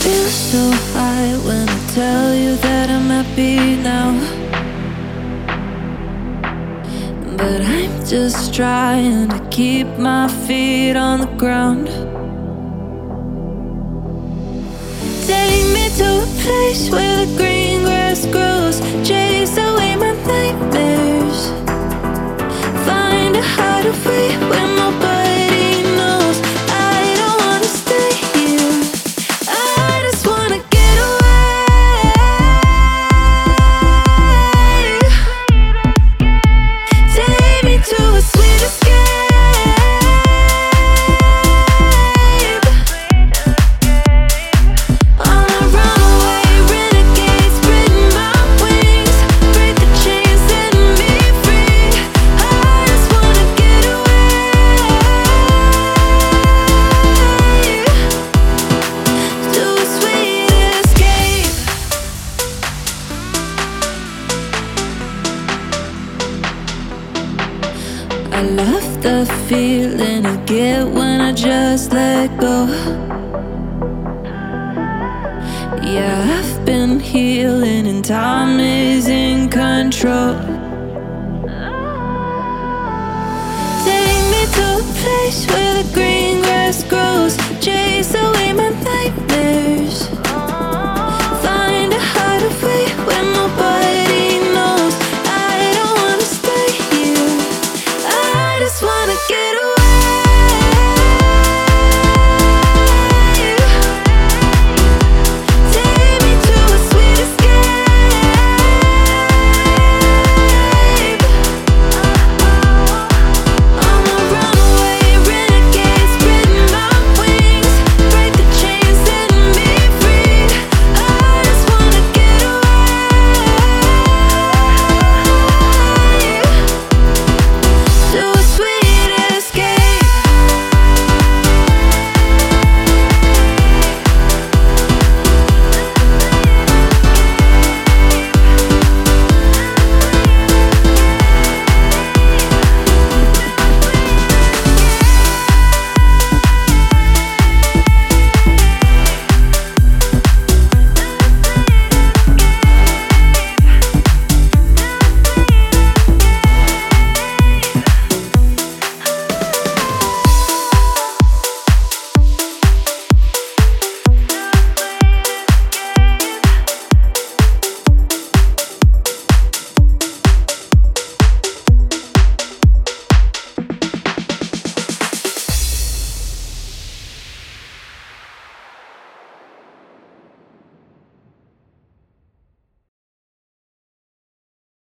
Feel so high when I tell you that I'm happy now, but I'm just trying to keep my feet on the ground. Take me to a place where the green grass grows, chase away my nightmares, find a hideaway where nobody knows. I don't wanna stay here, I just wanna get away. Take me to a sweet escape. I'm a runaway renegade, spreading my wings, break the chains, setting me free. I just wanna get away to a sweet escape. I love the feeling I get when I just let go. Yeah, I've been healing and time is in control. Take me to a place where